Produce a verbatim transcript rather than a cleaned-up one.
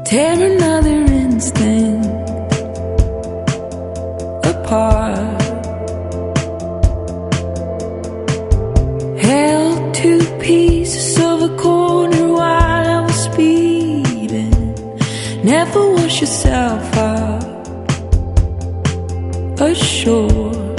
tear another instinct apart. Held two pieces of a corner while I was speeding. Never wash yourself out ashore.